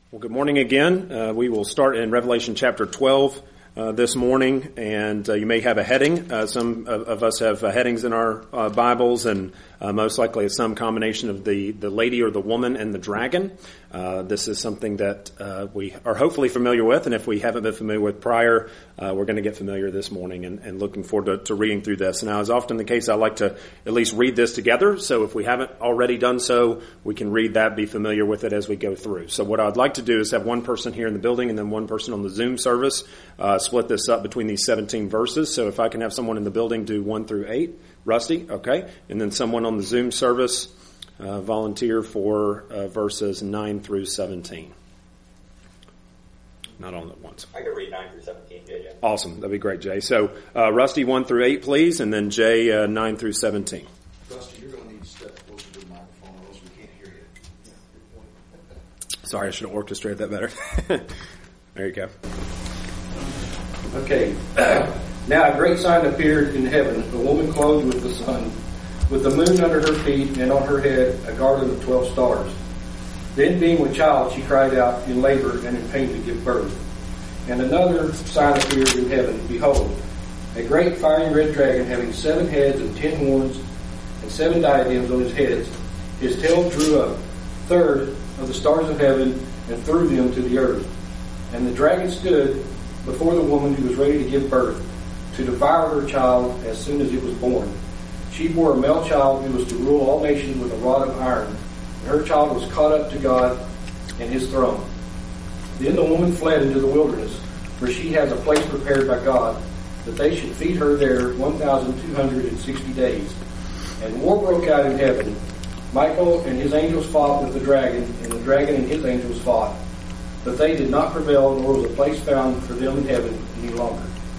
Well, good morning again. We will start in Revelation chapter 12 this morning, and you may have a heading. Some of us have headings in our Bibles, and most likely it's some combination of the lady or the woman and the dragon. This is something that we are hopefully familiar with, and if we haven't been familiar with prior, we're going to get familiar this morning and looking forward to reading through this. Now, as often the case, I like to at least read this together, so if we haven't already done so, we can read that, be familiar with it as we go through. So what I'd like to do is have one person here in the building and then one person on the Zoom service, split this up between these 17 verses. So if I can have someone in the building do 1 through 8, Rusty, okay, and then someone on the Zoom service volunteer for verses 9 through 17. Not all at once. I can read 9 through 17, JJ. Awesome, that'd be great, Jay. So Rusty 1 through 8, please, and then Jay 9 through 17. Rusty, you're going to need to step closer to the microphone, or else we can't hear you. Sorry, I should have orchestrated that better. There you go. Okay. Now a great sign appeared in heaven, a woman clothed with the sun, with the moon under her feet, and on her head a garland of 12 stars. Then, being with child, she cried out in labor and in pain to give birth. And another sign appeared in heaven. Behold, a great fiery red dragon, having 7 heads and 10 horns, and 7 diadems on his heads. His tail drew a third of the stars of heaven and threw them to the earth. And the dragon stood before the woman who was ready to give birth, to devour her child as soon as it was born. She bore a male child who was to rule all nations with a rod of iron. And her child was caught up to God and his throne. Then the woman fled into the wilderness, where she has a place prepared by God, that they should feed her there 1,260 days. And war broke out in heaven. Michael and his angels fought with the dragon, and the dragon and his angels fought. But they did not prevail, nor was a place found for them in heaven any longer.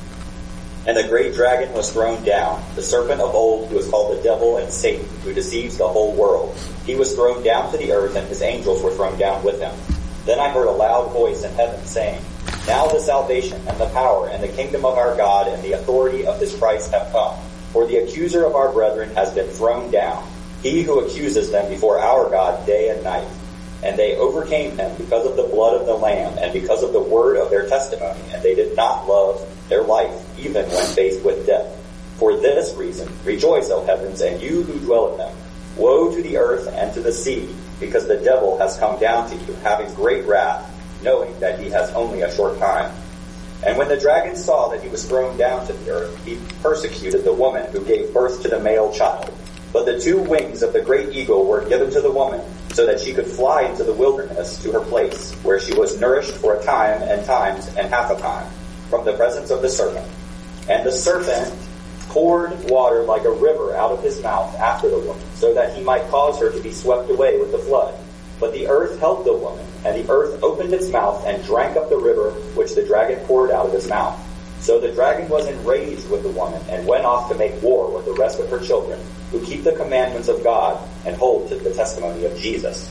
And the great dragon was thrown down, the serpent of old, who is called the devil and Satan, who deceives the whole world. He was thrown down to the earth, and his angels were thrown down with him. Then I heard a loud voice in heaven saying, Now the salvation and the power and the kingdom of our God and the authority of his Christ have come. For the accuser of our brethren has been thrown down, he who accuses them before our God day and night. And they overcame him because of the blood of the Lamb and because of the word of their testimony, and they did not love their life, even when faced with death. For this reason, rejoice, O heavens, and you who dwell in them. Woe to the earth and to the sea, because the devil has come down to you, having great wrath, knowing that he has only a short time. And when the dragon saw that he was thrown down to the earth, he persecuted the woman who gave birth to the male child. But the 2 wings of the great eagle were given to the woman, so that she could fly into the wilderness to her place, where she was nourished for a time and times and half a time, from the presence of the serpent. And the serpent poured water like a river out of his mouth after the woman, so that he might cause her to be swept away with the flood. But the earth held the woman, and the earth opened its mouth and drank up the river which the dragon poured out of his mouth. So the dragon was enraged with the woman, and went off to make war with the rest of her children, who keep the commandments of God and hold to the testimony of Jesus.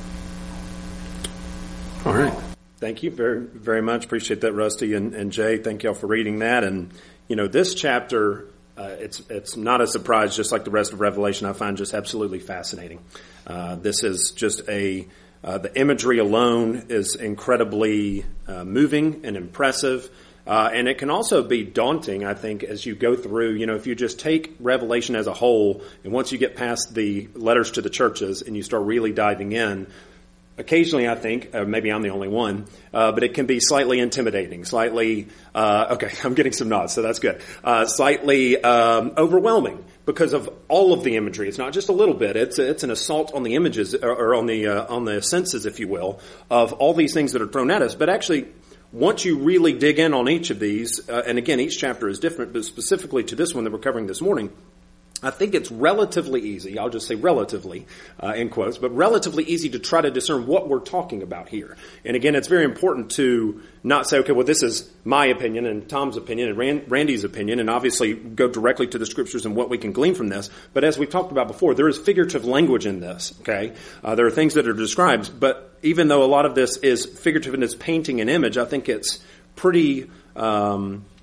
All right. Thank you very, very much. Appreciate that, Rusty and Jay. Thank y'all for reading that. And, you know, this chapter, it's not a surprise, just like the rest of Revelation, I find just absolutely fascinating. This is just the imagery alone is incredibly moving and impressive. And it can also be daunting, I think, as you go through. You know, if you just take Revelation as a whole, and once you get past the letters to the churches and you start really diving in, occasionally, I think, maybe I'm the only one, but it can be slightly intimidating, slightly, okay, I'm getting some nods, so that's good, slightly overwhelming because of all of the imagery. It's not just a little bit. It's an assault on the images, or on the senses, if you will, of all these things that are thrown at us. But actually, once you really dig in on each of these, and again, each chapter is different, but specifically to this one that we're covering this morning, I think it's relatively easy, I'll just say relatively, in quotes, but relatively easy to try to discern what we're talking about here. And again, it's very important to not say, okay, well, this is my opinion and Tom's opinion and Randy's opinion, and obviously go directly to the scriptures and what we can glean from this. But as we've talked about before, there is figurative language in this, okay? There are things that are described, but even though a lot of this is figurative in its painting an image, I think it's pretty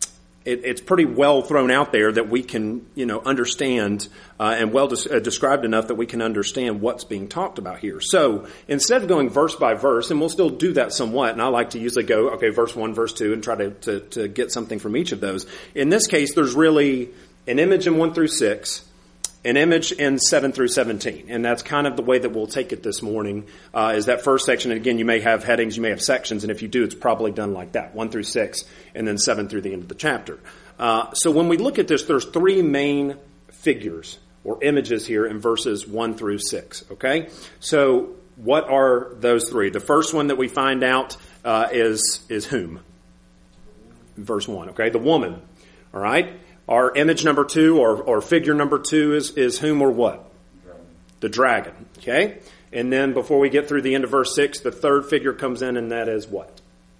it's pretty well thrown out there that we can, understand and well described enough that we can understand what's being talked about here. So instead of going verse by verse, and we'll still do that somewhat, and I like to usually go, okay, verse 1, verse 2, and try to get something from each of those. In this case, there's really an image in 1 through 6, an image in 7 through 17. And that's kind of the way that we'll take it this morning, is that first section. And again, you may have headings, you may have sections, and if you do, it's probably done like that, 1 through 6, and then 7 through the end of the chapter. So when we look at this, there's three main figures or images here in verses 1 through 6, okay? So what are those three? The first one that we find out is whom? Verse 1, okay? The woman, all right? Our image number 2 or figure number 2 is whom or what? The dragon. Okay? And then before we get through the end of verse 6, the third figure comes in, and that is what?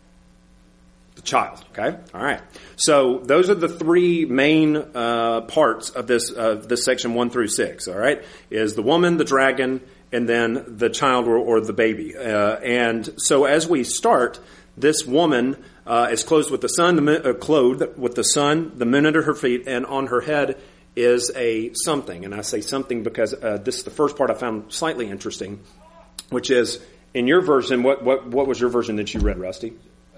The child. Okay? All right. So those are the three main parts of this section 1 through 6. All right? Is the woman, the dragon, and then the child or the baby. And so as we start, this woman is clothed with the sun, the moon under her feet, and on her head is a something. And I say something because this is the first part I found slightly interesting, which is in your version. What was your version that you read, Rusty?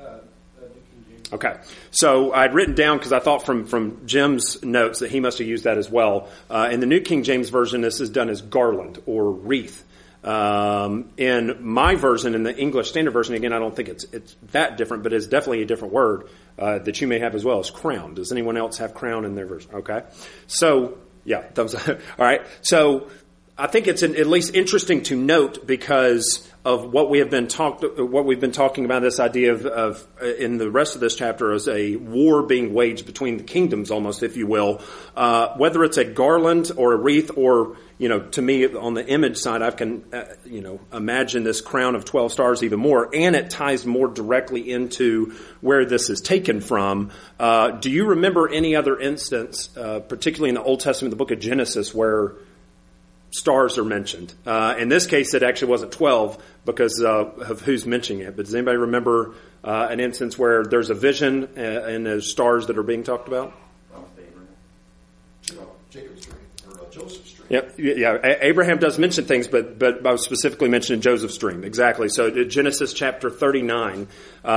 Okay, so I'd written down because I thought from Jim's notes that he must have used that as well. In the New King James Version, this is done as garland or wreath. In my version, in the English Standard Version, again, I don't think it's that different, but it's definitely a different word that you may have as well, is crown. Does anyone else have crown in their version? Okay. So, yeah, thumbs up. All right. So I think it's at least interesting to note because of what we've been talking about, this idea of in the rest of this chapter as a war being waged between the kingdoms, almost, if you will. Whether it's a garland or a wreath, or to me on the image side, I can imagine this crown of 12 stars even more, and it ties more directly into where this is taken from. Do you remember any other instance, particularly in the Old Testament, the book of Genesis, where stars are mentioned? In this case, it actually wasn't 12 because of who's mentioning it. But does anybody remember an instance where there's a vision and there's stars that are being talked about? Jacob's dream, or Joseph's dream. Yeah. Abraham does mention things, but I was specifically mentioning Joseph's dream. Exactly. So Genesis chapter 39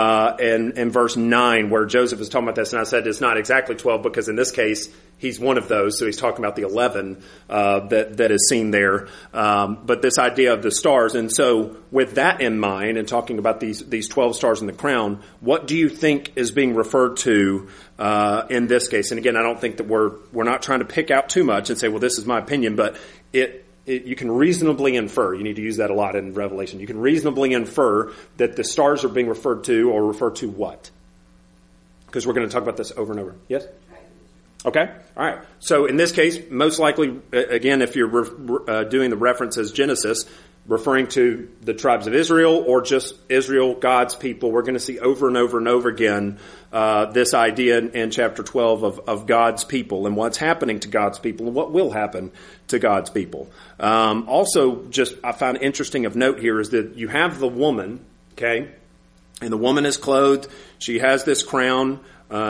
and verse 9, where Joseph is talking about this, and I said it's not exactly 12 because in this case he's one of those. So he's talking about the 11 that is seen there. But this idea of the stars, and so with that in mind, and talking about these 12 stars in the crown, what do you think is being referred to in this case? And again, I don't think that we're not trying to pick out too much and say, well, this is my opinion, but you can reasonably infer. You need to use that a lot in Revelation. You can reasonably infer that the stars are being referred to, or refer to what? Because we're going to talk about this over and over. Yes? Okay. All right. So in this case, most likely, again, if you're doing the reference as Genesis, referring to the tribes of Israel or just Israel, God's people, we're going to see over and over and over again this idea in chapter 12 of God's people and what's happening to God's people and what will happen to God's people. Also, just I found interesting of note here is that you have the woman, okay, and the woman is clothed. She has this crown.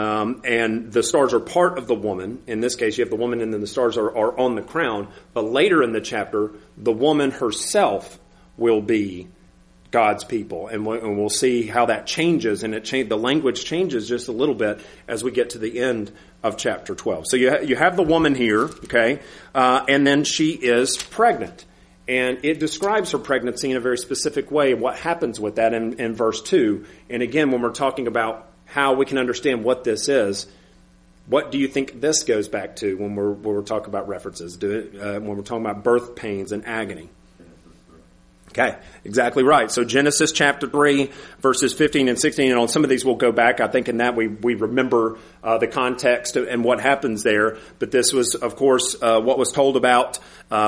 And the stars are part of the woman. In this case, you have the woman and then the stars are on the crown. But later in the chapter, the woman herself will be God's people. And we'll see how that changes. And the language changes just a little bit as we get to the end of chapter 12. So you have the woman here, okay, and then she is pregnant. And it describes her pregnancy in a very specific way. What happens with that in verse 2. And again, when we're talking about how we can understand what this is, what do you think this goes back to when we're talking about references? When we're talking about birth pains and agony? Okay, exactly right. So Genesis chapter 3, verses 15 and 16, and on some of these we'll go back. I think in that we remember the context and what happens there. But this was, of course, what was told about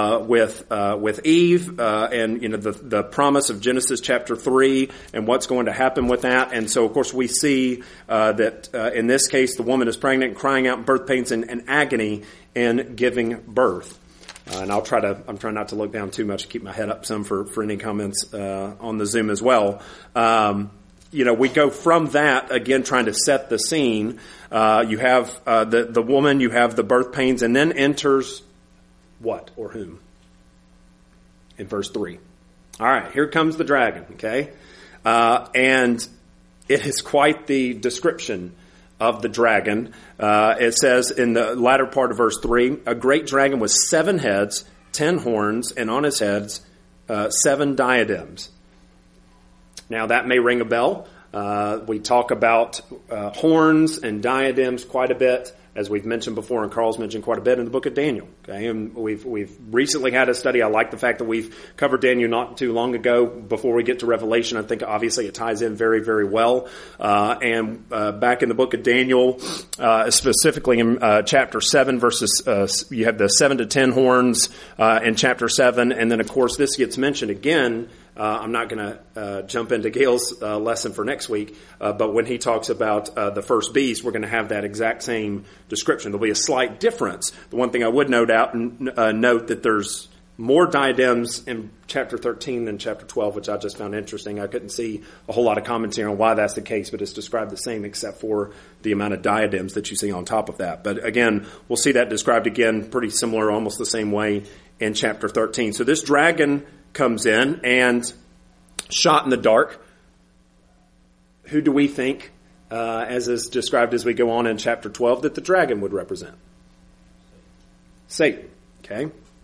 with Eve, and the promise of Genesis chapter 3 and what's going to happen with that. And so, of course, we see that in this case the woman is pregnant, crying out in birth pains and agony in giving birth. And I'm trying not to look down too much, keep my head up some for any comments on the Zoom as well. we go from that, again, trying to set the scene. You have the woman, you have the birth pains, and then enters what or whom? In verse 3. All right, here comes the dragon, okay? And it is quite the description of the dragon. It says in the latter part of verse 3, a great dragon with 7 heads, 10 horns, and on his heads 7 diadems. Now that may ring a bell. We talk about horns and diadems quite a bit, as we've mentioned before, and Carl's mentioned quite a bit in the book of Daniel. Okay, and we've recently had a study. I like the fact that we've covered Daniel not too long ago. Before we get to Revelation, I think obviously it ties in very, very well. And back in the book of Daniel, specifically in chapter 7, verses you have the 7 to 10 horns in chapter 7, and then of course this gets mentioned again. I'm not going to jump into Gail's lesson for next week, but when he talks about the first beast, we're going to have that exact same description. There'll be a slight difference. The one thing I would note that there's more diadems in chapter 13 than chapter 12, which I just found interesting. I couldn't see a whole lot of commentary on why that's the case, but it's described the same except for the amount of diadems that you see on top of that. But again, we'll see that described again pretty similar, almost the same way in chapter 13. So this dragon comes in and shot in the dark. Who do we think, as is described as we go on in chapter 12, that the dragon would represent? Satan. Okay.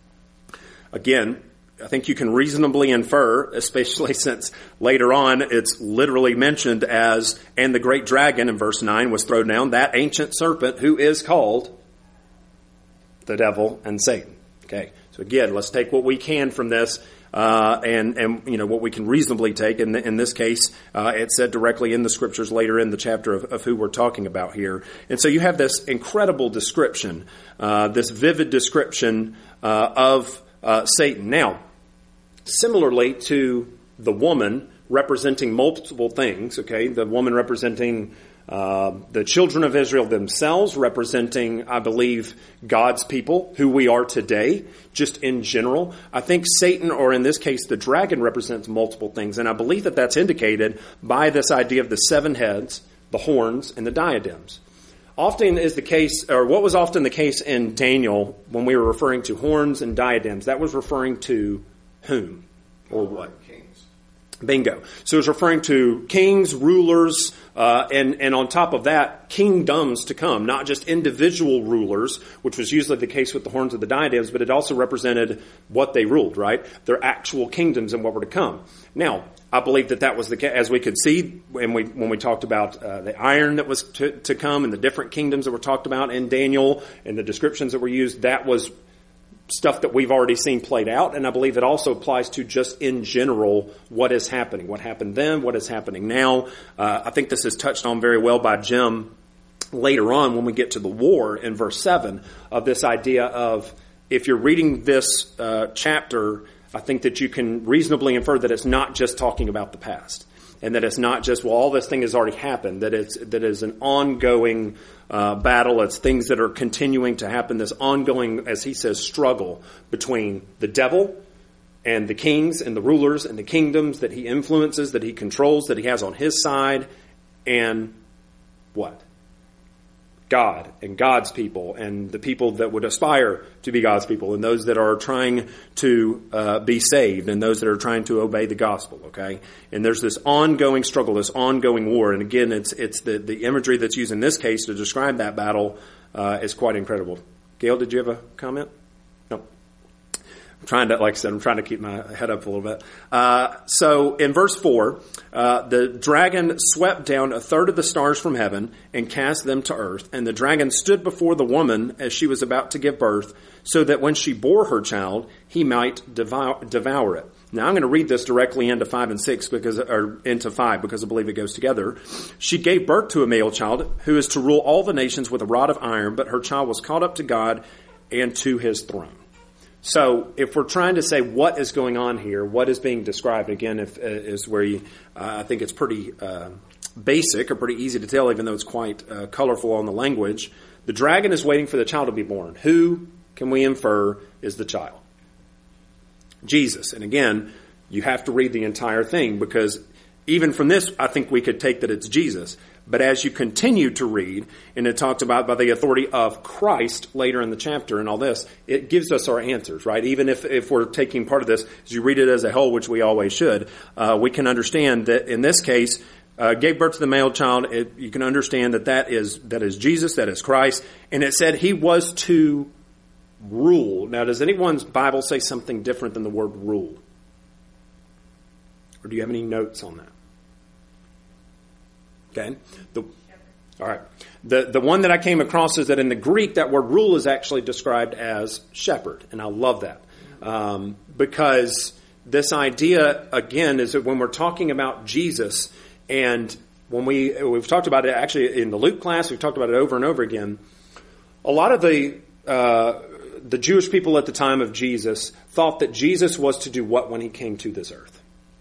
Again, I think you can reasonably infer, especially since later on it's literally mentioned as, and the great dragon in verse 9 was thrown down, that ancient serpent who is called the devil and Satan. Okay. So again, let's take what we can from this. And what we can reasonably take. In this case, it's said directly in the scriptures later in the chapter of who we're talking about here. And so you have this incredible description, this vivid description of Satan. Now, similarly to the woman representing multiple things, okay, the woman representing the children of Israel themselves, representing, I believe, God's people, who we are today, just in general. I think Satan, or in this case, the dragon, represents multiple things. And I believe that that's indicated by this idea of the 7 heads, the horns, and the diadems. Often is the case, or what was often the case in Daniel when we were referring to horns and diadems, that was referring to whom or what? Kings. Bingo. So it's referring to kings, rulers, and on top of that, kingdoms to come, not just individual rulers, which was usually the case with the horns of the diadems, but it also represented what they ruled, right? Their actual kingdoms and what were to come. Now, I believe that was the case, as we could see when we talked about the iron that was to come and the different kingdoms that were talked about in Daniel and the descriptions that were used. That was stuff that we've already seen played out, and I believe it also applies to just in general what is happening, what happened then, what is happening now. I think this is touched on very well by Jim later on when we get to the war in verse 7 of this idea of, if you're reading this chapter, I think that you can reasonably infer that it's not just talking about the past. And that it's not just, well, all this thing has already happened, that is an ongoing battle. It's things that are continuing to happen, this ongoing, as he says, struggle between the devil and the kings and the rulers and the kingdoms that he influences, that he controls, that he has on his side, and what? God and God's people and the people that would aspire to be God's people and those that are trying to be saved and those that are trying to obey the gospel, okay? And there's this ongoing struggle, this ongoing war. And again, it's the imagery that's used in this case to describe that battle is quite incredible. Gail, did you have a comment? No. I'm trying to keep my head up a little bit. So in verse 4, the dragon swept down a third of the stars from heaven and cast them to earth. And the dragon stood before the woman as she was about to give birth, so that when she bore her child, he might devour it. Now I'm going to read this directly into 5 and 6 into 5 because I believe it goes together. She gave birth to a male child who is to rule all the nations with a rod of iron, but her child was caught up to God and to his throne. So if we're trying to say what is going on here, what is being described, again, is where I think it's pretty basic or pretty easy to tell, even though it's quite colorful on the language. The dragon is waiting for the child to be born. Who can we infer is the child? Jesus. And again, you have to read the entire thing because even from this, I think we could take that it's Jesus. But as you continue to read, and it talks about by the authority of Christ later in the chapter and all this, it gives us our answers, right? Even if we're taking part of this, as you read it as a whole, which we always should, we can understand that in this case, gave birth to the male child. You can understand that is Jesus, that is Christ. And it said he was to rule. Now, does anyone's Bible say something different than the word rule? Or do you have any notes on that? Okay. All right. The one that I came across is that in the Greek, that word rule is actually described as shepherd. And I love that. Because this idea, again, is that when we're talking about Jesus, and when we've talked about it actually in the Luke class, we've talked about it over and over again, a lot of the Jewish people at the time of Jesus thought that Jesus was to do what when he came to this earth?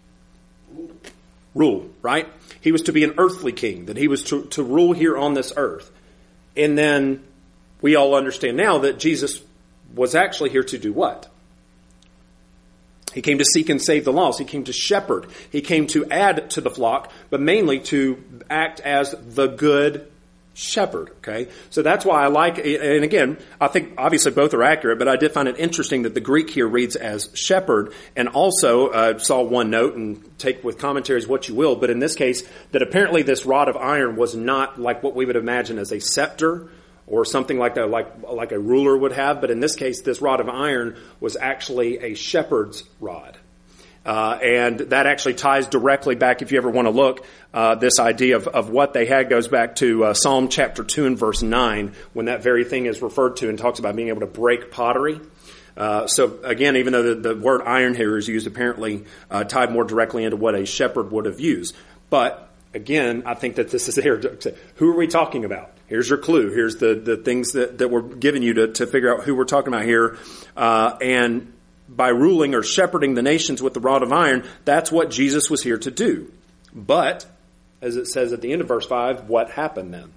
Rule, right? He was to be an earthly king, that he was to rule here on this earth. And then we all understand now that Jesus was actually here to do what? He came to seek and save the lost. He came to shepherd. He came to add to the flock, but mainly to act as the good shepherd, okay? So that's why I like, and again, I think obviously both are accurate, but I did find it interesting that the Greek here reads as shepherd, and also saw one note, and take with commentaries what you will, but in this case, that apparently this rod of iron was not like what we would imagine as a scepter, or something like that, like a ruler would have, but in this case, this rod of iron was actually a shepherd's rod. And that actually ties directly back, if you ever want to look, this idea of what they had goes back to Psalm chapter 2 and verse 9, when that very thing is referred to and talks about being able to break pottery. So again, even though the word iron here is used, apparently tied more directly into what a shepherd would have used. But again, I think that this is here. Who are we talking about? Here's your clue. Here's the things that we're giving you to figure out who we're talking about here. And by ruling or shepherding the nations with the rod of iron, that's what Jesus was here to do. But, as it says at the end of verse 5, what happened then?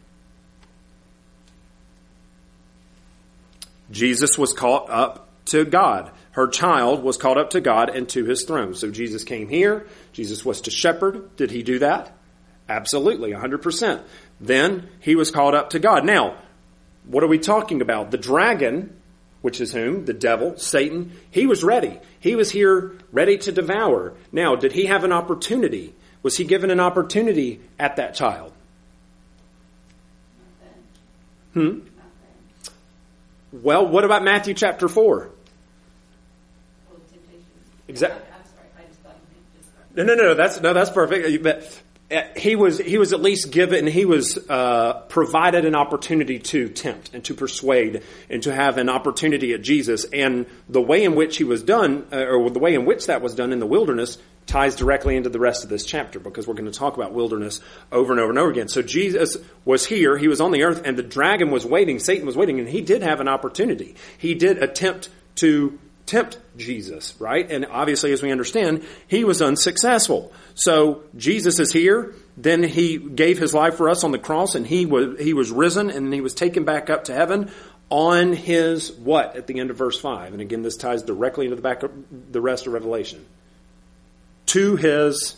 Jesus was caught up to God. Her child was caught up to God and to his throne. So Jesus came here. Jesus was to shepherd. Did he do that? Absolutely, 100%. Then he was caught up to God. Now, what are we talking about? The dragon, which is whom? The devil, Satan. He was ready. He was here ready to devour. Now, did he have an opportunity? Was he given an opportunity at that child? Well, what about Matthew chapter 4? Exactly. I'm sorry. I just thought you just... No, that's perfect. But he was at least given, he was provided an opportunity to tempt and to persuade and to have an opportunity at Jesus. And the way in which he was done, or the way in which that was done in the wilderness, ties directly into the rest of this chapter, because we're going to talk about wilderness over and over and over again. So Jesus was here, he was on the earth, and the dragon was waiting, Satan was waiting, and he did have an opportunity. He did attempt to tempt Jesus, right? And obviously, as we understand, he was unsuccessful. So Jesus is here. Then he gave his life for us on the cross, and he was risen, and he was taken back up to heaven on his what at the end of verse 5. And again, this ties directly into the back of the rest of Revelation. To his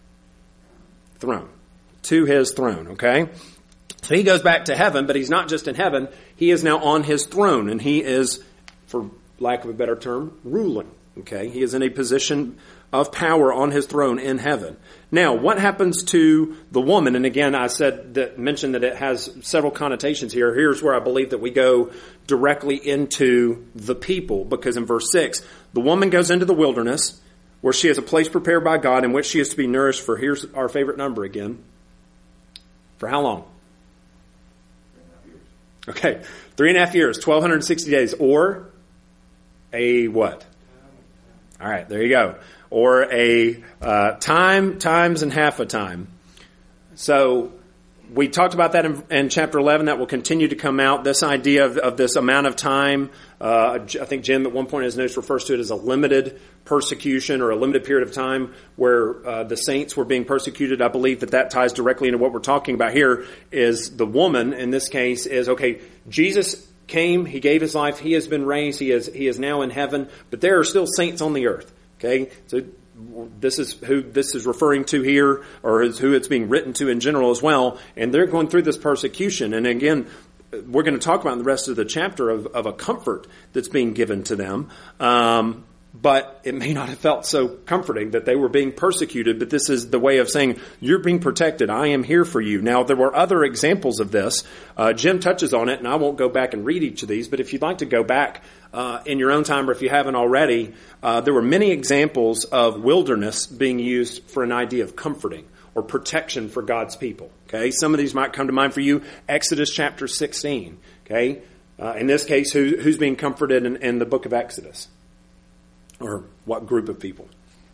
throne. To his throne, okay? So he goes back to heaven, but he's not just in heaven. He is now on his throne, and he is, for lack of a better term, ruling. Okay, he is in a position of power on his throne in heaven. Now, what happens to the woman? And again, I mentioned that it has several connotations here. Here's where I believe that we go directly into the people, because in verse 6, the woman goes into the wilderness where she has a place prepared by God in which she is to be nourished for, here's our favorite number again. For how long? 3.5 years. Okay, 3.5 years, 1,260 days, or a what? All right, there you go. Or a time times and half a time. So we talked about that in chapter 11. That will continue to come out. This idea of this amount of time. I think Jim at one point in his notes refers to it as a limited persecution, or a limited period of time where the saints were being persecuted. I believe that ties directly into what we're talking about here. Is the woman in this case is, okay, Jesus came, he gave his life, he has been raised, he is now in heaven, but there are still saints on the earth. Okay, so this is who this is referring to here, or is who it's being written to in general as well. And they're going through this persecution. And again, we're going to talk about in the rest of the chapter of a comfort that's being given to them. But it may not have felt so comforting that they were being persecuted, but this is the way of saying, you're being protected. I am here for you. Now, there were other examples of this. Jim touches on it, and I won't go back and read each of these, but if you'd like to go back in your own time, or if you haven't already, there were many examples of wilderness being used for an idea of comforting or protection for God's people. Okay, some of these might come to mind for you. Exodus chapter 16. Okay, in this case, who's being comforted in the book of Exodus? Or what group of people?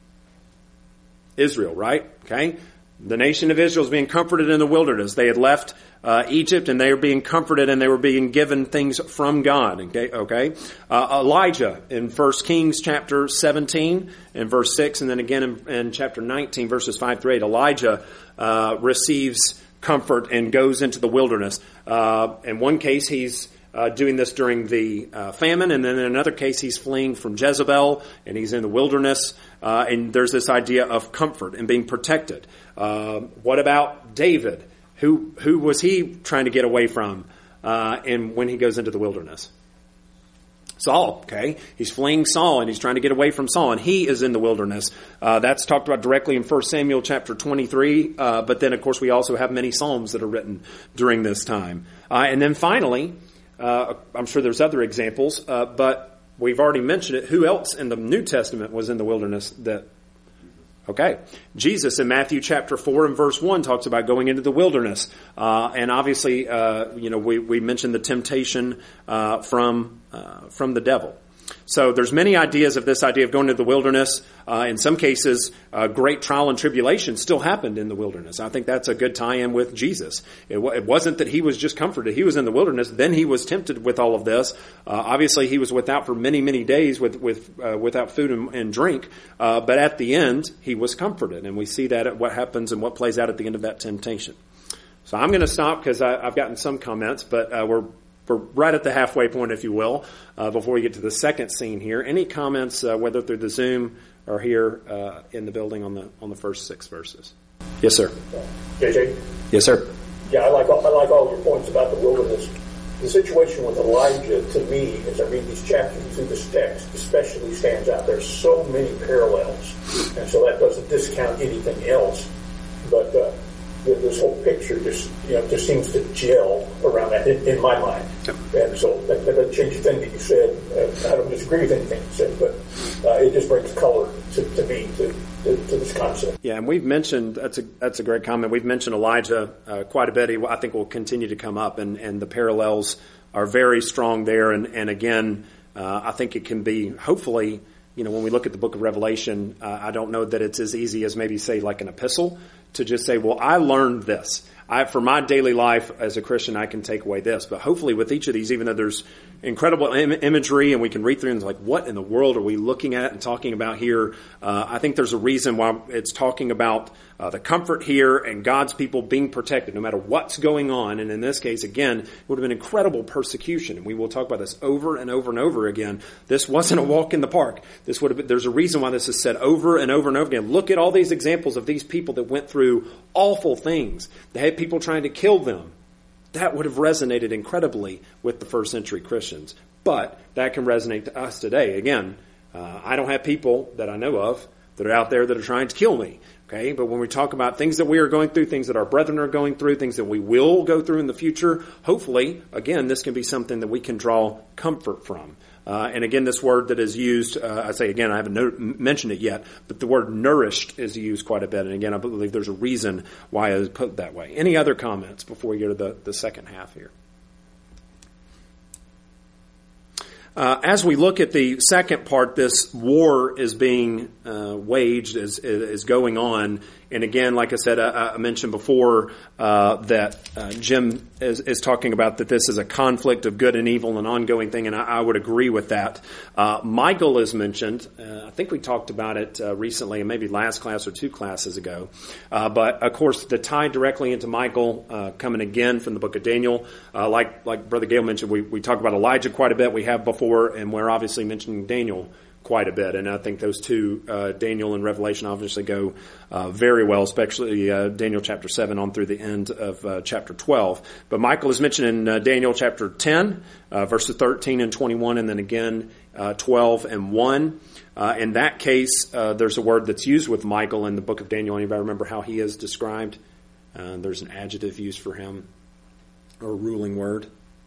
Israel, right? Okay. The nation of Israel is being comforted in the wilderness. They had left Egypt, and they were being comforted, and they were being given things from God. Okay. Elijah in 1 Kings chapter 17 and verse 6, and then again in chapter 19 verses 5 through 8, Elijah receives comfort and goes into the wilderness. In one case, he's doing this during the famine, and then in another case he's fleeing from Jezebel, and he's in the wilderness, and there's this idea of comfort and being protected. What about David? Who was he trying to get away from and when he goes into the wilderness? Saul, okay? He's fleeing Saul, and he's trying to get away from Saul, and he is in the wilderness. That's talked about directly in 1 Samuel chapter 23, but then, of course, we also have many Psalms that are written during this time. And then finally, I'm sure there's other examples, but we've already mentioned it. Who else in the New Testament was in the wilderness? Okay. Jesus in Matthew chapter 4 and verse 1 talks about going into the wilderness. And obviously, we mentioned the temptation from the devil. So there's many ideas of this idea of going to the wilderness. In some cases, great trial and tribulation still happened in the wilderness. I think that's a good tie-in with Jesus. It wasn't that he was just comforted. He was in the wilderness. Then he was tempted with all of this. Obviously, he was without for many, many days without food and drink. But at the end, he was comforted. And we see that at what happens and what plays out at the end of that temptation. So I'm going to stop because I've gotten some comments, but we're right at the halfway point, if you will, before we get to the second scene here. Any comments, whether through the Zoom or here in the building on the first 6 verses? Yes, sir. JJ? Yes, sir. Yeah, I like all your points about the wilderness. The situation with Elijah, to me, as I read these chapters through this text, especially stands out. There's so many parallels, and so that doesn't discount anything else. But this whole picture just seems to gel around that in my mind. Yep. And so that doesn't change a thing that you said. I don't disagree with anything you said, but it just brings color to me to this concept. Yeah, and we've mentioned, that's a great comment. We've mentioned Elijah quite a bit. I think will continue to come up, and the parallels are very strong there. And again, I think it can be, hopefully, when we look at the book of Revelation, I don't know that it's as easy as maybe say like an epistle to just say, well, I learned this. For my daily life as a Christian, I can take away this. But hopefully with each of these, even though there's incredible imagery and we can read through and it's like, what in the world are we looking at and talking about here? I think there's a reason why it's talking about the comfort here and God's people being protected no matter what's going on. And in this case, again, it would have been incredible persecution. And we will talk about this over and over and over again. This wasn't a walk in the park. This would have been, there's a reason why this is said over and over and over again. Look at all these examples of these people that went through awful things. They had people trying to kill them. That would have resonated incredibly with the first century Christians. But that can resonate to us today. Again, I don't have people that I know of that are out there that are trying to kill me. Okay, but when we talk about things that we are going through, things that our brethren are going through, things that we will go through in the future, hopefully, again, this can be something that we can draw comfort from. And again, this word that is used, I say again, I haven't mentioned it yet, but the word nourished is used quite a bit. And again, I believe there's a reason why it is put that way. Any other comments before we go to the second half here? As we look at the second part, this war is being waged, is going on. And again, like I said, I mentioned before that Jim is talking about that this is a conflict of good and evil, an ongoing thing, and I would agree with that. Michael is mentioned. I think we talked about it recently, and maybe last class or 2 classes ago. But, of course, the tie directly into Michael coming again from the book of Daniel. Like Brother Gale mentioned, we talked about Elijah quite a bit. We have before, and we're obviously mentioning Daniel quite a bit. And I think those two, Daniel and Revelation, obviously go very well, especially Daniel chapter 7 on through the end of chapter 12. But Michael is mentioned in Daniel chapter 10, verses 13 and 21, and then again 12 and 1. In that case, there's a word that's used with Michael in the book of Daniel. Anybody remember how he is described? There's an adjective used for him, or a ruling word.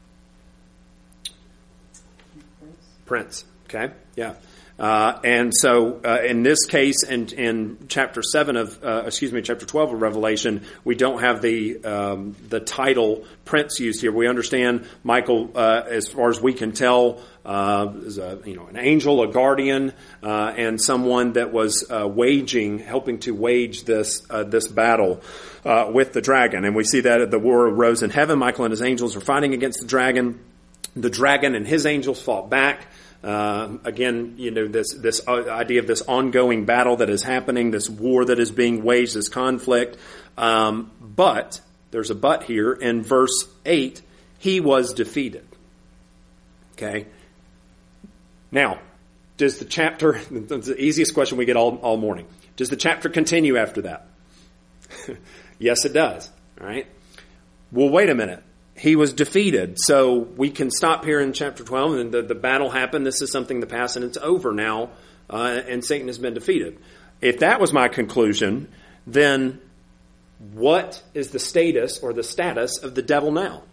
Prince. Okay, yeah. And so, in this case, in chapter 12 of Revelation, we don't have the title prince used here. We understand Michael, as far as we can tell, is an angel, a guardian, and someone that was helping to wage this battle with the dragon. And we see that the war arose in heaven. Michael and his angels are fighting against the dragon. The dragon and his angels fought back. Again, this idea of this ongoing battle that is happening, this war that is being waged, this conflict. But there's a but here in verse 8. He was defeated. Okay. Now, does the chapter? That's the easiest question we get all morning. Does the chapter continue after that? Yes, it does. All right. Well, wait a minute. He was defeated. So we can stop here in chapter 12, and the battle happened. This is something in the past, and it's over now, and Satan has been defeated. If that was my conclusion, then what is the status of the devil now?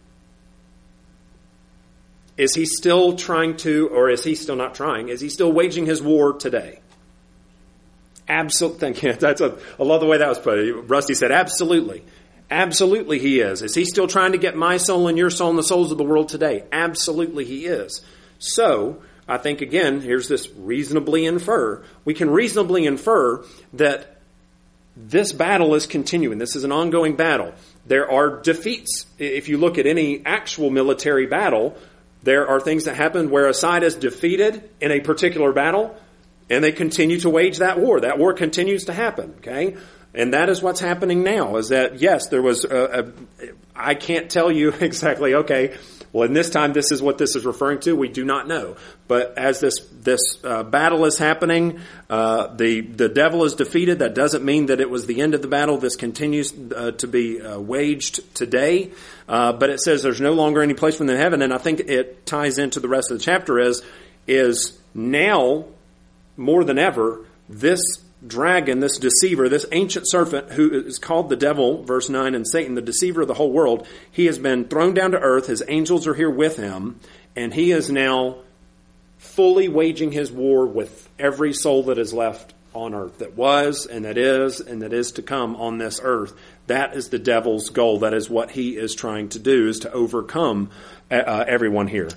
Is he still trying to, or is he still not trying? Is he still waging his war today? Absolutely. Thank you. I love the way that was put. Rusty said, absolutely. Absolutely he is. Is he still trying to get my soul and your soul and the souls of the world today? Absolutely he is. So, I think again, here's this reasonably infer. We can reasonably infer that this battle is continuing. This is an ongoing battle. There are defeats. If you look at any actual military battle, there are things that happen where a side is defeated in a particular battle, and they continue to wage that war. That war continues to happen, okay? And that is what's happening now, is that, yes, there was I can't tell you exactly, okay, well, in this time, this is what this is referring to. We do not know. But as this battle is happening, the devil is defeated. That doesn't mean that it was the end of the battle. This continues to be waged today. But it says there's no longer any place for them in heaven. And I think it ties into the rest of the chapter is now, more than ever, this dragon, this deceiver, this ancient serpent who is called the devil, verse 9, and Satan, the deceiver of the whole world, he has been thrown down to earth. His angels are here with him, and he is now fully waging his war with every soul that is left on earth, that was and that is to come on this earth. That is the devil's goal. That is what he is trying to do, is to overcome everyone here.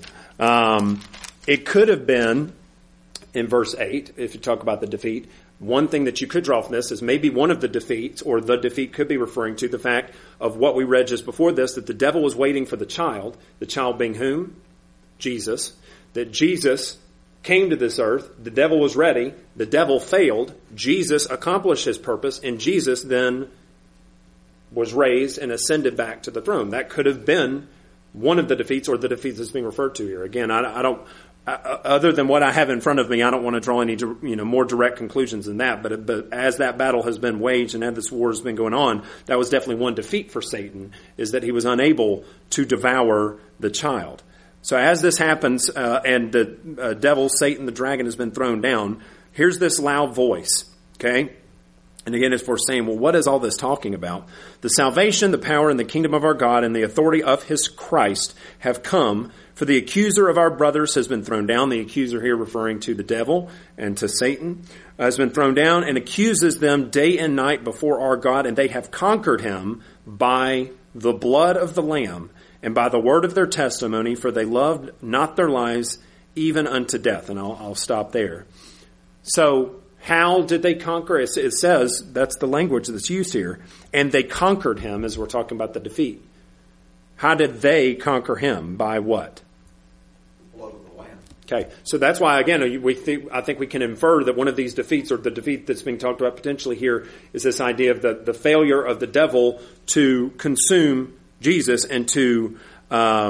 It could have been, in verse 8, if you talk about the defeat, one thing that you could draw from this is maybe one of the defeats, or the defeat could be referring to the fact of what we read just before this, that the devil was waiting for the child being whom? Jesus. That Jesus came to this earth, the devil was ready, the devil failed, Jesus accomplished his purpose, and Jesus then was raised and ascended back to the throne. That could have been one of the defeats, or the defeat that's being referred to here. Again, I don't... other than what I have in front of me, I don't want to draw any more direct conclusions than that. But as that battle has been waged and as this war has been going on, that was definitely one defeat for Satan, is that he was unable to devour the child. So as this happens, and the devil, Satan, the dragon, has been thrown down, here's this loud voice, okay? And again, it's for saying, well, what is all this talking about? The salvation, the power, and the kingdom of our God and the authority of his Christ have come, for the accuser of our brothers has been thrown down. The accuser here referring to the devil and to Satan has been thrown down and accuses them day and night before our God, and they have conquered him by the blood of the Lamb and by the word of their testimony, for they loved not their lives even unto death. And I'll stop there. So how did they conquer? It says, that's the language that's used here. And they conquered him, as we're talking about the defeat. How did they conquer him? By what? Blood of the Lamb. Okay, so that's why, again, I think we can infer that one of these defeats, or the defeat that's being talked about potentially here, is this idea of the failure of the devil to consume Jesus and to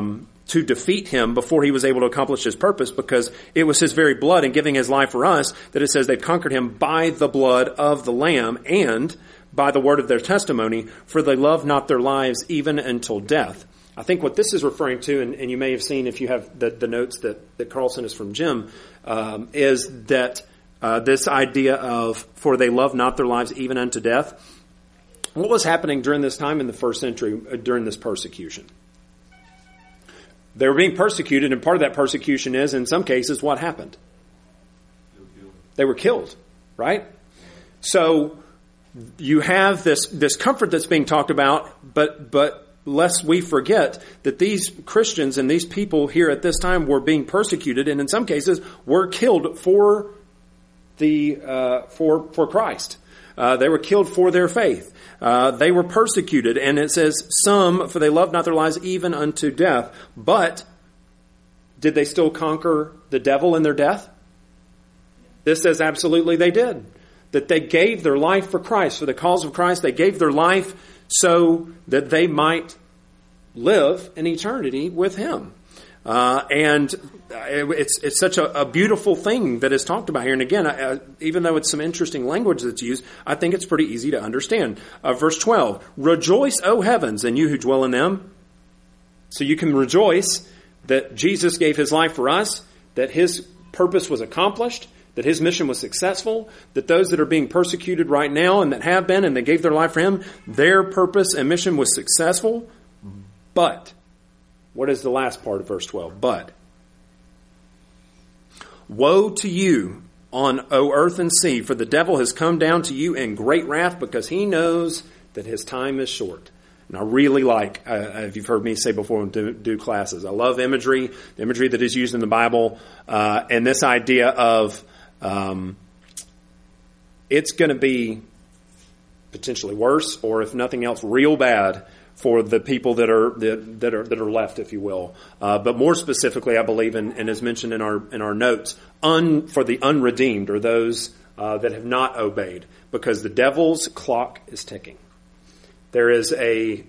to defeat him before he was able to accomplish his purpose, because it was his very blood and giving his life for us that it says they've conquered him by the blood of the Lamb and by the word of their testimony, for they love not their lives even until death. I think what this is referring to, and you may have seen if you have the notes that Carl sent us from Jim, is that this idea of, for they love not their lives even unto death. What was happening during this time in the first century during this persecution? They were being persecuted, and part of that persecution is, in some cases, what happened? They were killed, right? So you have this comfort that's being talked about, but lest we forget that these Christians and these people here at this time were being persecuted, and in some cases were killed for Christ. They were killed for their faith. They were persecuted, and it says, some, for they loved not their lives even unto death. But did they still conquer the devil in their death? This says absolutely they did. That they gave their life for Christ, for the cause of Christ. They gave their life so that they might live in eternity with Him. And it's such a beautiful thing that is talked about here. And again, even though it's some interesting language that's used, I think it's pretty easy to understand. Verse 12, rejoice, O heavens, and you who dwell in them. So you can rejoice that Jesus gave His life for us, that His purpose was accomplished, that His mission was successful, that those that are being persecuted right now and that have been and they gave their life for Him, their purpose and mission was successful. But what is the last part of verse 12? But woe to you on, O earth and sea, for the devil has come down to you in great wrath, because he knows that his time is short. And I really like, if you've heard me say before when do classes, I love imagery, the imagery that is used in the Bible, and this idea of it's going to be potentially worse, or if nothing else, real bad for the people that are left, if you will. But more specifically, I believe, and as mentioned in our notes, for the unredeemed, or those that have not obeyed, because the devil's clock is ticking. There's a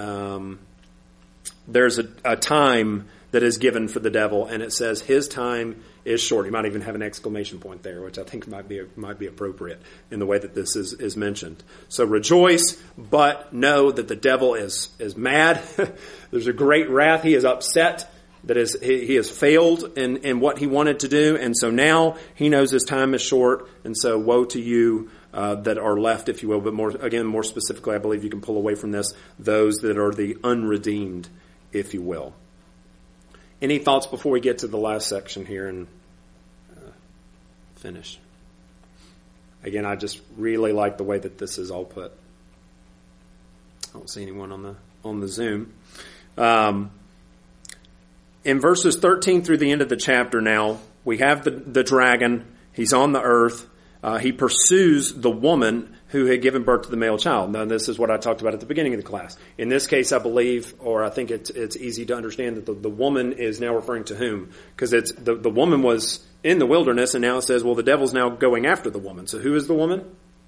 time that is given for the devil, and it says his time is short. You might even have an exclamation point there, which I think might be appropriate in the way that this is mentioned. So rejoice, but know that the devil is mad. There's a great wrath. He is upset that he has failed in what he wanted to do, and so now he knows his time is short, and so woe to you that are left, if you will. But more specifically, I believe you can pull away from this those that are the unredeemed, if you will. Any thoughts before we get to the last section here and finish? Again, I just really like the way that this is all put. I don't see anyone on the Zoom. In verses 13 through the end of the chapter now, we have the dragon. He's on the earth. He pursues the woman who had given birth to the male child. Now, this is what I talked about at the beginning of the class. In this case, I believe, or I think it's easy to understand that the woman is now referring to whom? Because it's the woman was in the wilderness, and now it says, well, the devil's now going after the woman. So who is the woman?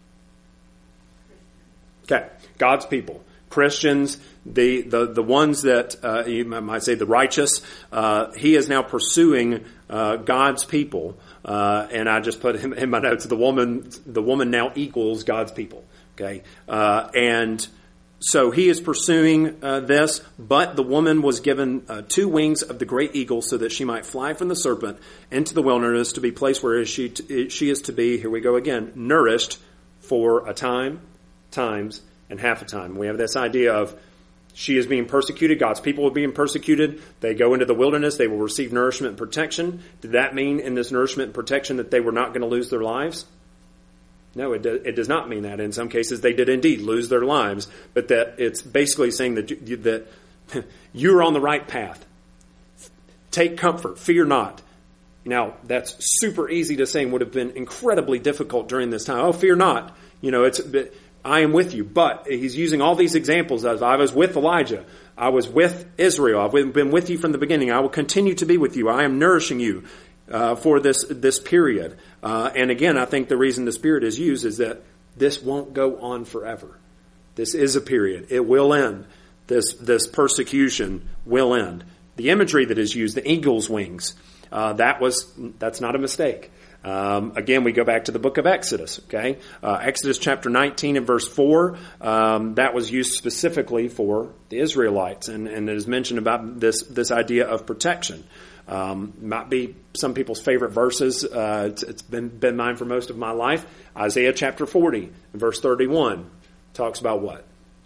Okay, God's people. Christians, the ones that you might say the righteous. He is now pursuing God's people. And I just put in my notes, the woman now equals God's people. Okay. And so he is pursuing this, but the woman was given 2 wings of the great eagle so that she might fly from the serpent into the wilderness to be placed where she is to be, here we go again, nourished for a time, times, and half a time. We have this idea of she is being persecuted. God's people are being persecuted. They go into the wilderness. They will receive nourishment and protection. Did that mean in this nourishment and protection that they were not going to lose their lives? No, it does not mean that. In some cases, they did indeed lose their lives, but that it's basically saying that you're on the right path. Take comfort. Fear not. Now, that's super easy to say and would have been incredibly difficult during this time. Oh, fear not. I am with you. But he's using all these examples of, I was with Elijah. I was with Israel. I've been with you from the beginning. I will continue to be with you. I am nourishing you for this period. And again, I think the reason the Spirit is used is that this won't go on forever. This is a period. It will end. This persecution will end. The imagery that is used, the eagle's wings, that's not a mistake. Again, we go back to the book of Exodus, okay? Exodus chapter 19 and verse 4, that was used specifically for the Israelites, and it is mentioned about this idea of protection. Might be some people's favorite verses. It's been mine for most of my life. Isaiah chapter 40 and verse 31 talks about what?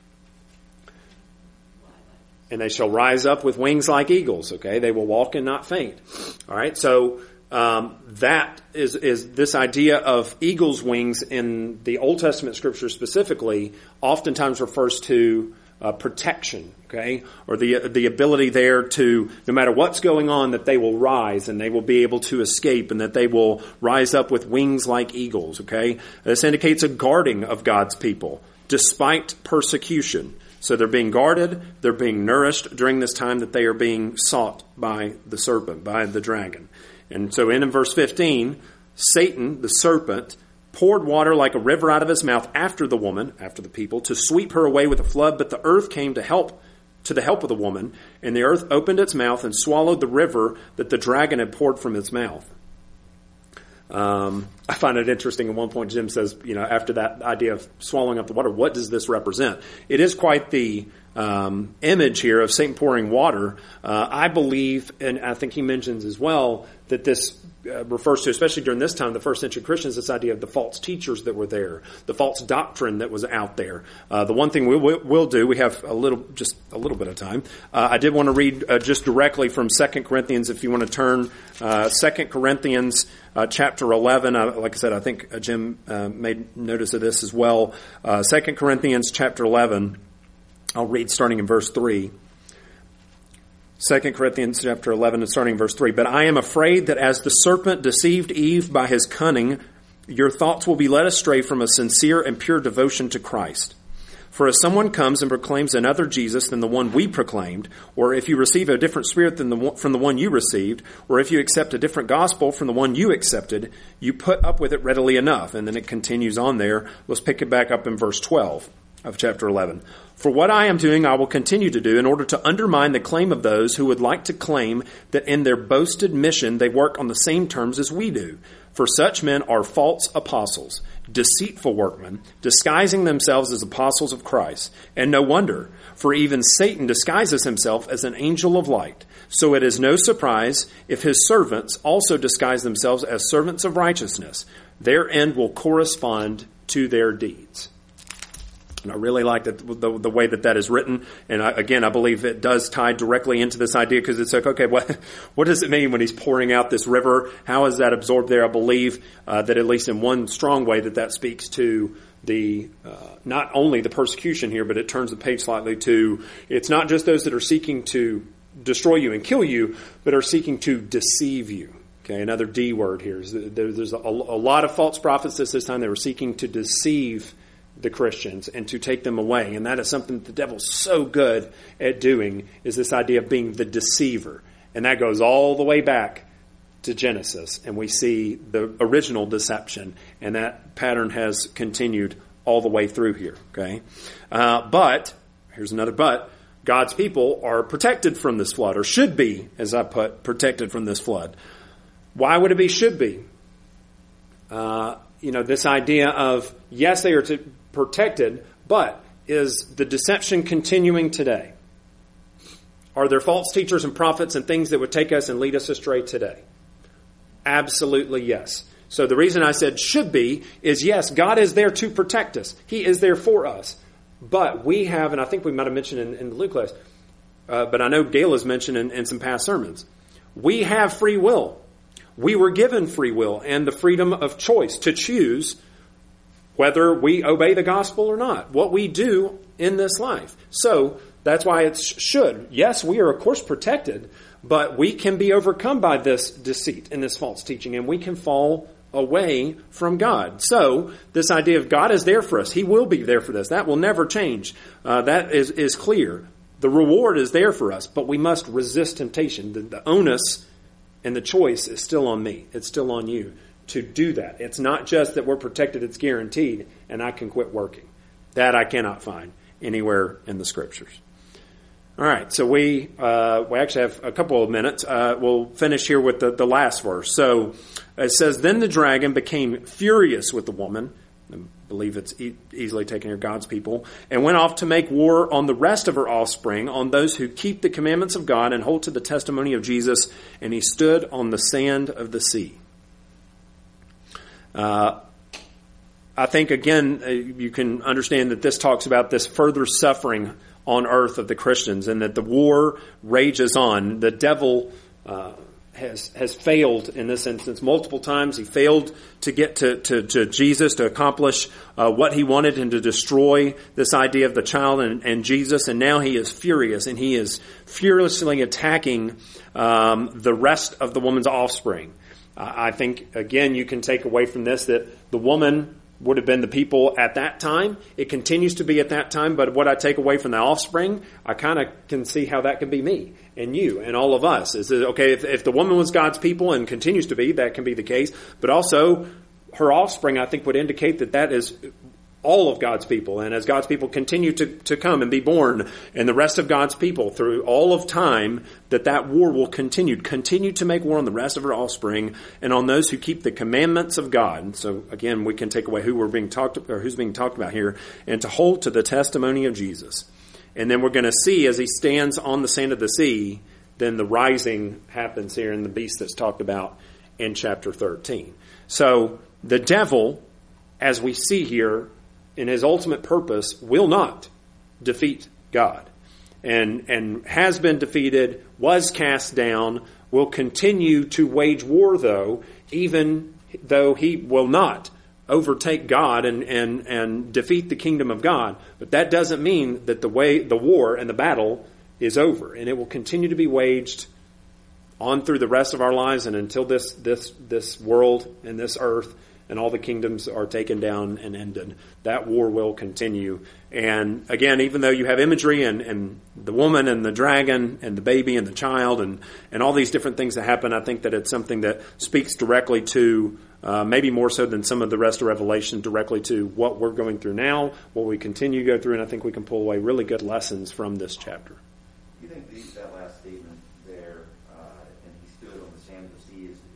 And they shall rise up with wings like eagles, okay? They will walk and not faint. All right, so that is this idea of eagle's wings in the Old Testament scripture specifically oftentimes refers to protection, okay, or the ability there to, no matter what's going on, that they will rise and they will be able to escape, and that they will rise up with wings like eagles, okay. This indicates a guarding of God's people despite persecution. So they're being guarded, they're being nourished during this time that they are being sought by the serpent, by the dragon. And so in verse 15, Satan, the serpent, poured water like a river out of his mouth after the woman, after the people, to sweep her away with a flood. But the earth came to the help of the woman, and the earth opened its mouth and swallowed the river that the dragon had poured from its mouth. I find it interesting. At one point, Jim says, after that idea of swallowing up the water, what does this represent? It is quite the image here of Satan pouring water. I believe, and I think he mentions as well, that this refers to, especially during this time, the first century Christians, this idea of the false teachers that were there, the false doctrine that was out there. The one thing we'll do, we have just a little bit of time. I did want to read just directly from 2 Corinthians, if you want to turn 2 Corinthians chapter 11. Like I said, I think Jim made notice of this as well. 2 Corinthians chapter 11, I'll read starting in verse 3. 2 Corinthians chapter 11 and starting in verse 3. But I am afraid that as the serpent deceived Eve by his cunning, your thoughts will be led astray from a sincere and pure devotion to Christ. For if someone comes and proclaims another Jesus than the one we proclaimed, or if you receive a different spirit from the one you received, or if you accept a different gospel from the one you accepted, you put up with it readily enough. And then it continues on there. Let's pick it back up in verse 12 of chapter 11. For what I am doing, I will continue to do in order to undermine the claim of those who would like to claim that in their boasted mission they work on the same terms as we do. For such men are false apostles, deceitful workmen, disguising themselves as apostles of Christ. And no wonder, for even Satan disguises himself as an angel of light. So it is no surprise if his servants also disguise themselves as servants of righteousness. Their end will correspond to their deeds. And I really like that the way that is written. And I believe it does tie directly into this idea, because it's like, okay, what does it mean when he's pouring out this river? How is that absorbed there? I believe that at least in one strong way that speaks to the not only the persecution here, but it turns the page slightly to, it's not just those that are seeking to destroy you and kill you, but are seeking to deceive you. Okay, another D word here. There's a lot of false prophets at this time. They were seeking to deceive the Christians and to take them away. And that is something that the devil's so good at doing, is this idea of being the deceiver. And that goes all the way back to Genesis. And we see the original deception. And that pattern has continued all the way through here. Okay. But, here's another but, God's people are protected from this flood, or should be, as I put, protected from this flood. Why would it be should be? This idea of, yes, they are protected, but is the deception continuing today? Are there false teachers and prophets and things that would take us and lead us astray today? Absolutely yes. So the reason I said should be is, yes, God is there to protect us. He is there for us. But we have, and I think we might have mentioned in the Luke class, but I know Gail has mentioned in some past sermons, we have free will. We were given free will and the freedom of choice to choose whether we obey the gospel or not, what we do in this life. So that's why it should. Yes, we are, of course, protected, but we can be overcome by this deceit and this false teaching, and we can fall away from God. So this idea of God is there for us. He will be there for us. That will never change. That is clear. The reward is there for us, but we must resist temptation. The onus and the choice is still on me. It's still on you to do that. It's not just that we're protected, it's guaranteed, and I can quit working. That I cannot find anywhere in the Scriptures. All right, so we actually have a couple of minutes. We'll finish here with the last verse. So it says, "Then the dragon became furious with the woman," I believe it's easily taken here, God's people, "and went off to make war on the rest of her offspring, on those who keep the commandments of God and hold to the testimony of Jesus, and he stood on the sand of the sea." I think, again, you can understand that this talks about this further suffering on earth of the Christians, and that the war rages on. The devil has failed in this instance multiple times. He failed to get to Jesus, to accomplish what he wanted, and to destroy this idea of the child and Jesus. And now he is furious, and he is furiously attacking the rest of the woman's offspring. I think, again, you can take away from this that the woman would have been the people at that time. It continues to be at that time, but what I take away from the offspring, I kind of can see how that can be me and you and all of us. Is that, okay, if the woman was God's people and continues to be, that can be the case. But also, her offspring, I think, would indicate that that is all of God's people. And as God's people continue to come and be born, and the rest of God's people through all of time, that war will continue to make war on the rest of her offspring and on those who keep the commandments of God. And so again, we can take away who's being talked about here, and to hold to the testimony of Jesus. And then we're going to see, as he stands on the sand of the sea, then the rising happens here in the beast that's talked about in chapter 13. So the devil, as we see here, in his ultimate purpose, will not defeat God, and has been defeated, was cast down, will continue to wage war, though, even though he will not overtake God and defeat the kingdom of God. But that doesn't mean that the war and the battle is over, and it will continue to be waged on through the rest of our lives, and until this world and this earth and all the kingdoms are taken down and ended. That war will continue. And again, even though you have imagery and the woman and the dragon and the baby and the child and all these different things that happen, I think that it's something that speaks directly to, maybe more so than some of the rest of Revelation, directly to what we're going through now, what we continue to go through, and I think we can pull away really good lessons from this chapter. Do you think that last statement there, and he stood on the sand of the sea, is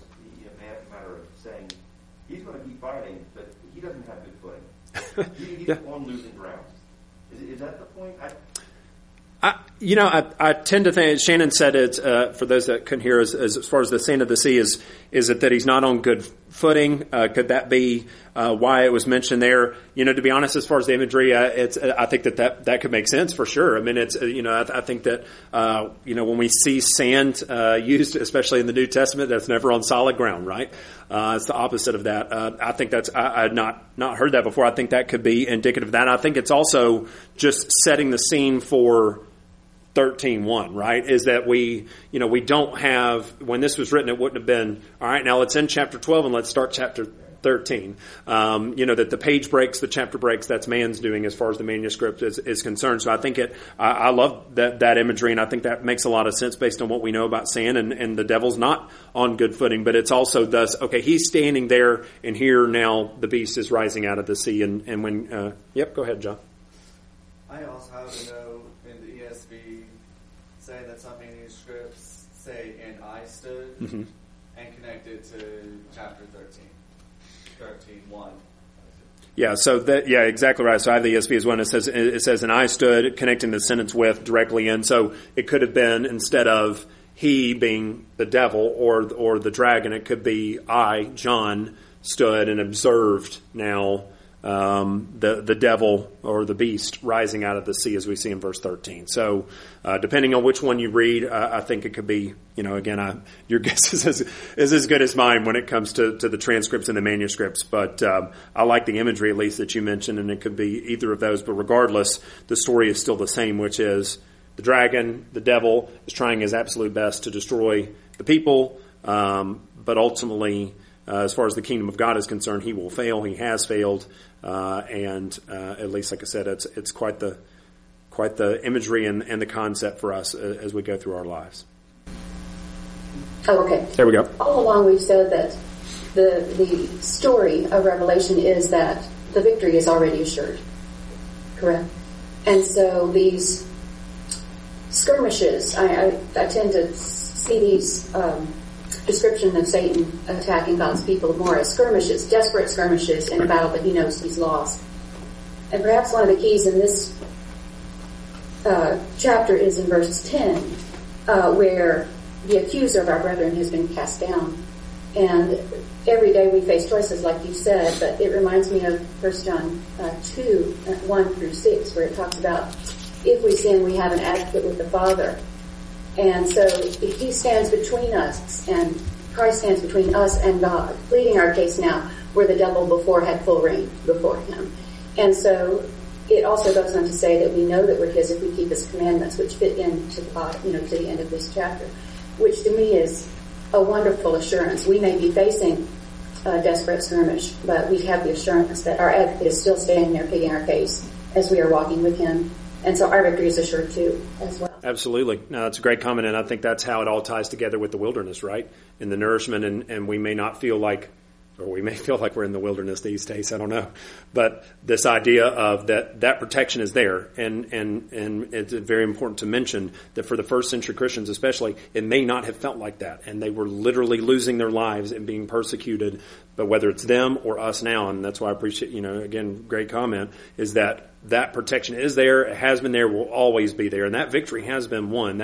a matter of saying, he's going to keep fighting, but he doesn't have good footing. He's on losing ground. Is that the point? I tend to think, Shannon said it, for those that couldn't hear, as far as the sand of the sea, is it that he's not on good footing? Could that be why it was mentioned there? To be honest, as far as the imagery, I think that could make sense for sure. I mean, it's, I think that, when we see sand used, especially in the New Testament, that's never on solid ground, right? It's the opposite of that. I think I had not heard that before. I think that could be indicative of that. I think it's also just setting the scene for 13:1, right? Is that we don't have, when this was written, it wouldn't have been, all right, now let's end chapter 12 and let's start chapter 13. That the page breaks, the chapter breaks, that's man's doing as far as the manuscript is concerned. So I think I love that imagery, and I think that makes a lot of sense based on what we know about sand, and the devil's not on good footing, but it's also thus, okay, he's standing there, and here now the beast is rising out of the sea, and when, go ahead, John. I also have a note in the ESV saying that some manuscripts say, "and I stood," and connect it to chapter 13:1. Yeah, so exactly right. So I have the ESV as well. It says, "and I stood," connecting the sentence with directly in. So it could have been, instead of he being the devil or the dragon, it could be I, John, stood and observed now the devil or the beast rising out of the sea, as we see in verse 13. So depending on which one you read, I think it could be, again, your guess is as good as mine when it comes to the transcripts and the manuscripts. But I like the imagery, at least, that you mentioned, and it could be either of those. But regardless, the story is still the same, which is the dragon, the devil, is trying his absolute best to destroy the people, but ultimately, as far as the kingdom of God is concerned, he will fail. He has failed, and at least, like I said, it's quite the imagery and the concept for us as we go through our lives. Oh, okay. There we go. All along, we've said that the story of Revelation is that the victory is already assured. Correct. And so these skirmishes. I tend to see these description of Satan attacking God's people more as skirmishes, desperate skirmishes in a battle that he knows he's lost. And perhaps one of the keys in this chapter is in verse 10, where the accuser of our brethren has been cast down. And every day we face choices, like you said, but it reminds me of 1 John 2, 1 through 6, where it talks about if we sin, we have an advocate with the Father. And so if he stands between us, and Christ stands between us and God, pleading our case now, where the devil before had full reign before him. And so it also goes on to say that we know that we're his if we keep his commandments, which fit into the bottom, to the end of this chapter, which to me is a wonderful assurance. We may be facing a desperate skirmish, but we have the assurance that our advocate is still standing there pleading our case as we are walking with him. And so our victory is assured too, as well. Absolutely. No, that's a great comment, and I think that's how it all ties together with the wilderness, right? In the nourishment, and we may not feel like, or we may feel like we're in the wilderness these days, I don't know. But this idea of that protection is there, and it's very important to mention that for the first century Christians especially, it may not have felt like that, and they were literally losing their lives and being persecuted. But whether it's them or us now, and that's why I appreciate, again, great comment, is that protection is there, it has been there, will always be there, and that victory has been won.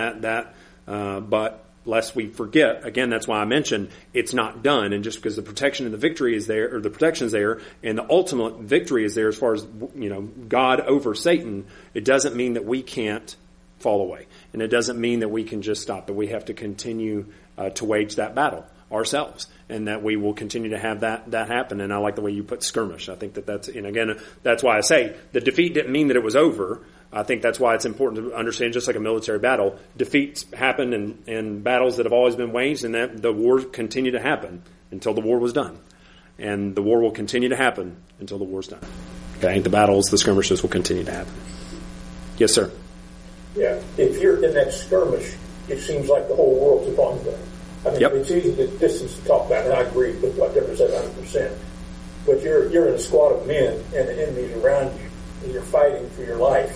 But lest we forget, again, that's why I mentioned it's not done, and just because the protection and the victory is there, or the protection is there, and the ultimate victory is there as far as, God over Satan, it doesn't mean that we can't fall away. And it doesn't mean that we can just stop, but we have to continue to wage that battle ourselves, and that we will continue to have that happen. And I like the way you put skirmish. I think that's, and again, that's why I say the defeat didn't mean that it was over. I think that's why it's important to understand, just like a military battle, defeats happen in battles that have always been waged, and that the war continued to happen until the war was done. And the war will continue to happen until the war's done. Okay, the battles, the skirmishes will continue to happen. Yes, sir. Yeah, if you're in that skirmish, it seems like the whole world's upon you. I mean, It's easy to distance to talk about, and I agree with what Deborah said 100%. But you're in a squad of men, and the enemy's around you, and you're fighting for your life.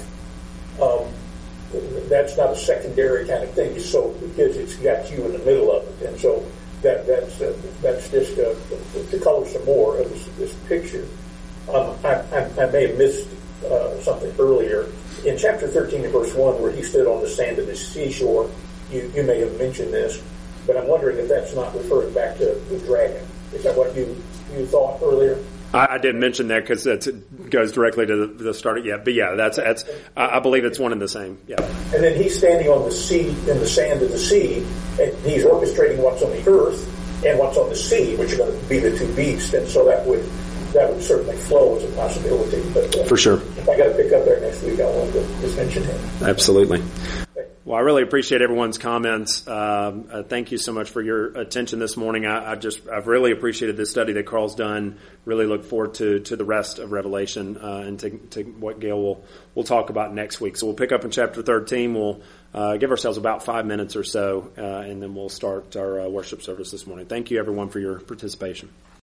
That's not a secondary kind of thing. So because it's got you in the middle of it, and so that's just to color some more of this picture. I may have missed something earlier in chapter 13 and verse 1, where he stood on the sand of the seashore. You may have mentioned this, but I'm wondering if that's not referring back to the dragon. Is that what you thought earlier? I didn't mention that because it goes directly to the start. Yeah, but yeah, that's. I believe it's one and the same. Yeah. And then he's standing on the sea, in the sand of the sea, and he's orchestrating what's on the earth and what's on the sea, which are going to be the two beasts. And so that would certainly flow as a possibility. But for sure, if I got to pick up there next week, I want to just mention him. Absolutely. Well, I really appreciate everyone's comments. Thank you so much for your attention this morning. I've really appreciated this study that Carl's done. Really look forward to the rest of Revelation and to what Gail will talk about next week. So we'll pick up in chapter 13. We'll give ourselves about 5 minutes or so, and then we'll start our worship service this morning. Thank you, everyone, for your participation.